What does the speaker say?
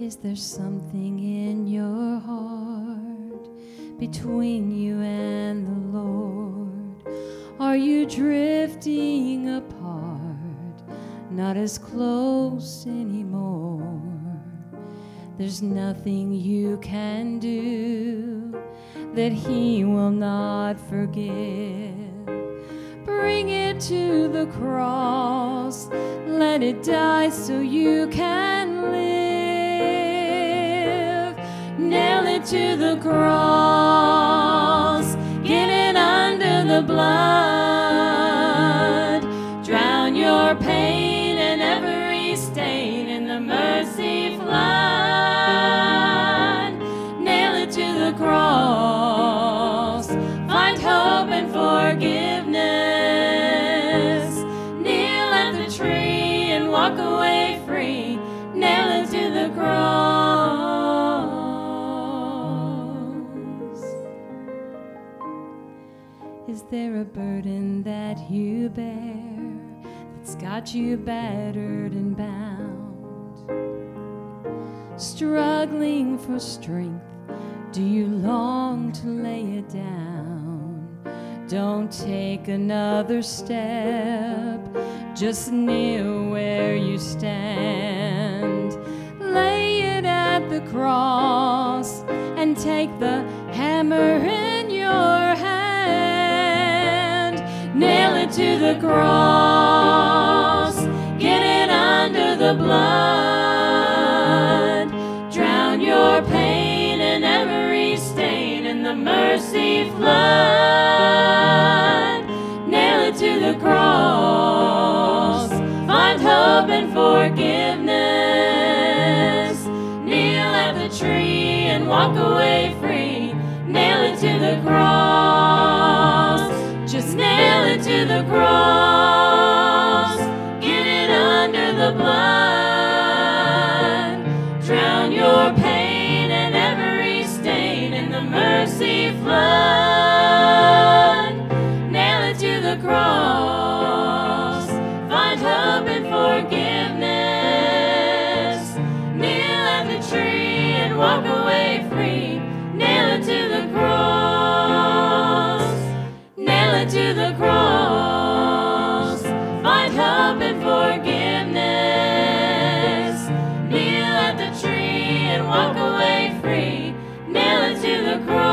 Is there something in your heart between you and the Lord? Are you drifting apart, not as close anymore? There's nothing you can do that He will not forgive. Bring it to the cross, let it die so you can live. Nail it to the cross, get it under the blood. Drown your pain and every stain in the mercy flood. Nail it to the cross, find hope and forgiveness. Kneel at the tree and walk away free. Nail it to the cross. Is there a burden that you bear that's got you battered and bound? Struggling for strength, do you long to lay it down? Don't take another step, just kneel where you stand. Lay it at the cross and take the hammer in your hand. Nail it to the cross, get it under the blood. Drown your pain and every stain in the mercy flood. Nail it to the cross, find hope and forgiveness. Kneel at the tree and walk away free. Nail it to the cross, just nail it to the cross. Get it under the blood. Drown your pain and every stain in the mercy flood. Nail it to the cross, find hope and forgiveness. Kneel at the tree and walk away free. Nail it to the cross, nail it to the cross, find hope and forgiveness. Kneel at the tree and walk away free. Nail it to the cross.